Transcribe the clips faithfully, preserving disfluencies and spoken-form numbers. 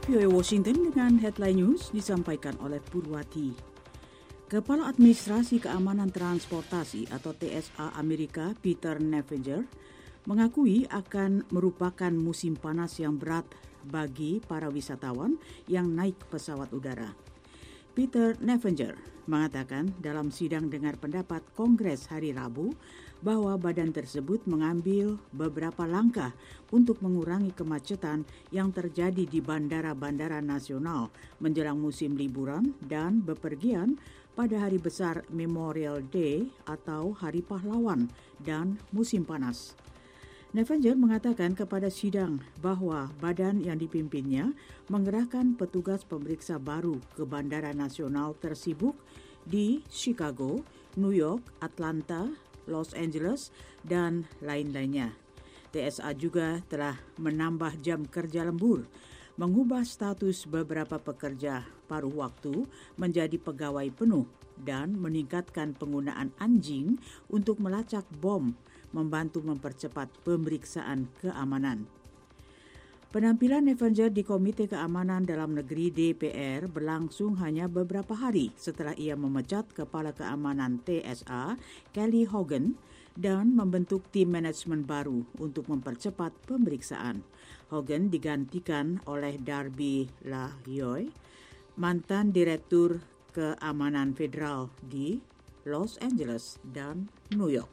V O A Washington dengan headline news disampaikan oleh Purwati. Kepala Administrasi Keamanan Transportasi atau T S A Amerika Peter Neffenger mengakui akan merupakan musim panas yang berat bagi para wisatawan yang naik pesawat udara. Peter Neffenger mengatakan dalam sidang dengar pendapat Kongres hari Rabu bahwa badan tersebut mengambil beberapa langkah untuk mengurangi kemacetan yang terjadi di bandara-bandara nasional menjelang musim liburan dan bepergian pada hari besar Memorial Day atau Hari Pahlawan dan musim panas. Neffenger mengatakan kepada sidang bahwa badan yang dipimpinnya mengerahkan petugas pemeriksa baru ke bandara nasional tersibuk di Chicago, New York, Atlanta, Los Angeles, dan lain-lainnya. T S A juga telah menambah jam kerja lembur, mengubah status beberapa pekerja paruh waktu menjadi pegawai penuh, dan meningkatkan penggunaan anjing untuk melacak bom, membantu mempercepat pemeriksaan keamanan. Penampilan Neffenger di Komite Keamanan Dalam Negeri D P R berlangsung hanya beberapa hari setelah ia memecat Kepala Keamanan T S A, Kelly Hogan, dan membentuk tim manajemen baru untuk mempercepat pemeriksaan. Hogan digantikan oleh Darby LaHoye, mantan Direktur Keamanan Federal di Los Angeles dan New York.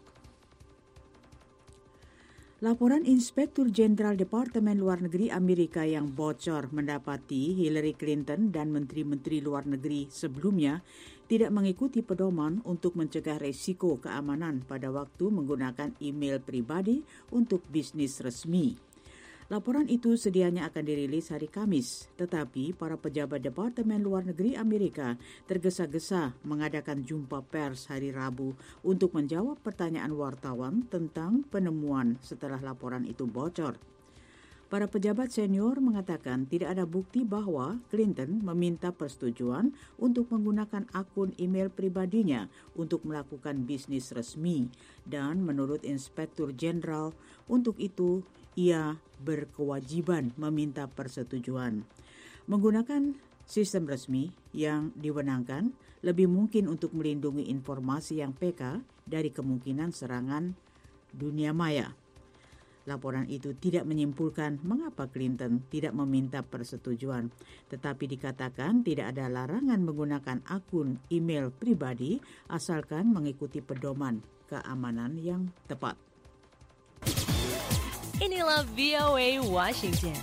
Laporan Inspektur Jenderal Departemen Luar Negeri Amerika yang bocor mendapati Hillary Clinton dan menteri-menteri luar negeri sebelumnya tidak mengikuti pedoman untuk mencegah resiko keamanan pada waktu menggunakan email pribadi untuk bisnis resmi. Laporan itu sedianya akan dirilis hari Kamis, tetapi para pejabat Departemen Luar Negeri Amerika tergesa-gesa mengadakan jumpa pers hari Rabu untuk menjawab pertanyaan wartawan tentang penemuan setelah laporan itu bocor. Para pejabat senior mengatakan tidak ada bukti bahwa Clinton meminta persetujuan untuk menggunakan akun email pribadinya untuk melakukan bisnis resmi, dan menurut Inspektur Jenderal, untuk itu ia berkewajiban meminta persetujuan. Menggunakan sistem resmi yang diwenangkan lebih mungkin untuk melindungi informasi yang P K dari kemungkinan serangan dunia maya. Laporan itu tidak menyimpulkan mengapa Clinton tidak meminta persetujuan, tetapi dikatakan tidak ada larangan menggunakan akun email pribadi asalkan mengikuti pedoman keamanan yang tepat. Inilah V O A Washington.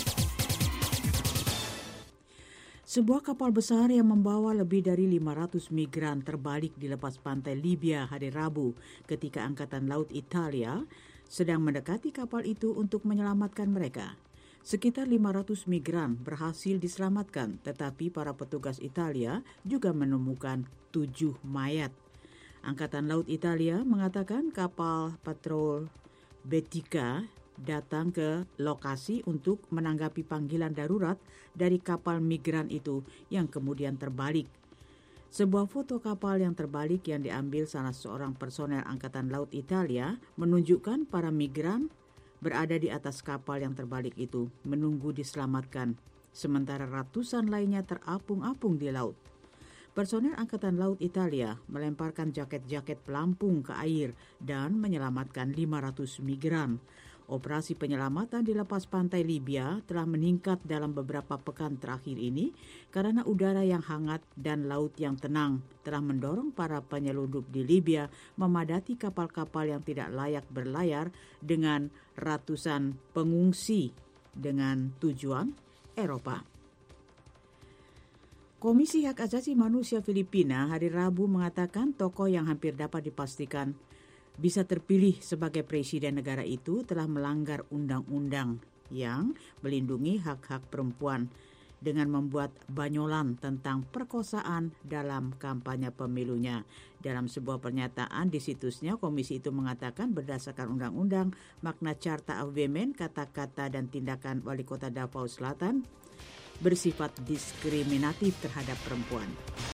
Sebuah kapal besar yang membawa lebih dari lima ratus migran terbalik di lepas pantai Libya hari Rabu ketika Angkatan Laut Italia sedang mendekati kapal itu untuk menyelamatkan mereka. Sekitar lima ratus migran berhasil diselamatkan, tetapi para petugas Italia juga menemukan tujuh mayat. Angkatan Laut Italia mengatakan kapal patrol Betica datang ke lokasi untuk menanggapi panggilan darurat dari kapal migran itu yang kemudian terbalik. Sebuah foto kapal yang terbalik yang diambil salah seorang personel Angkatan Laut Italia menunjukkan para migran berada di atas kapal yang terbalik itu, menunggu diselamatkan, sementara ratusan lainnya terapung-apung di laut. Personel Angkatan Laut Italia melemparkan jaket-jaket pelampung ke air dan menyelamatkan lima ratus migran. Operasi penyelamatan di lepas pantai Libya telah meningkat dalam beberapa pekan terakhir ini karena udara yang hangat dan laut yang tenang telah mendorong para penyelundup di Libya memadati kapal-kapal yang tidak layak berlayar dengan ratusan pengungsi dengan tujuan Eropa. Komisi Hak Asasi Manusia Filipina hari Rabu mengatakan tokoh yang hampir dapat dipastikan bisa terpilih sebagai presiden negara itu telah melanggar undang-undang yang melindungi hak-hak perempuan dengan membuat banyolan tentang perkosaan dalam kampanye pemilunya. Dalam sebuah pernyataan di situsnya, komisi itu mengatakan berdasarkan undang-undang makna Carta of Women, kata-kata dan tindakan Wali Kota Davao Selatan bersifat diskriminatif terhadap perempuan.